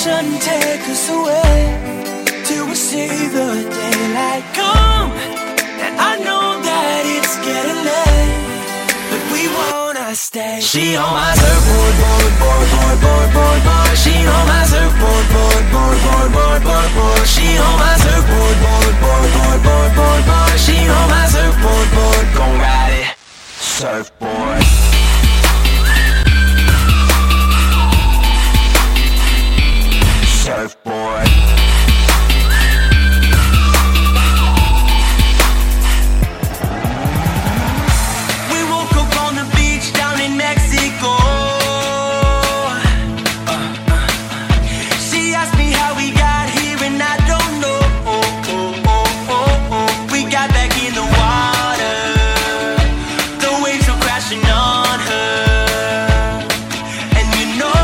ocean take us away till we see the daylight come. And I know that it's getting late, but we wanna stay. She on my surfboard, board, board, board, board, board, board. She on my surfboard, board, board, board, board, board, board. She on my surfboard, board, board, board, board, board, board. She on my surfboard, board, gon' ride it, surfboard. Surfboard. We woke up on the beach down in Mexico. She asked me how we got here and I don't know. We got back in the water, the waves were crashing on her. And you know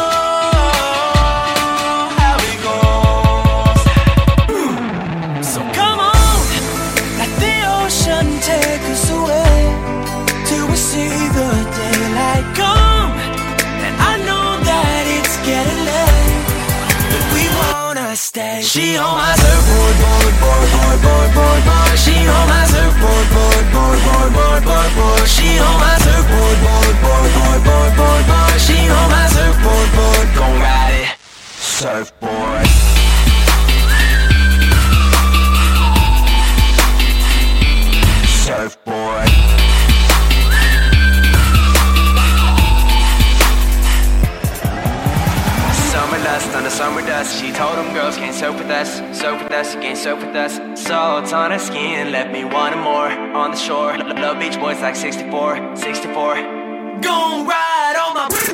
take us away till we see the daylight come. And I know that it's getting late, but we wanna stay. She on my surfboard, board, board, board, board, board, board. She on my surfboard, board, board, board, board, board, board. She on my surfboard, board, board, board, board, board, board. She on my surfboard, board, gon' ride it, surfboard. Surfboard. Summer dust under summer dust. She told them girls can't soak with us, soak with us, can't soak with us. Salt on her skin left me wanting more. On the shore, love Beach Boys like 64, 64. Gon' ride on my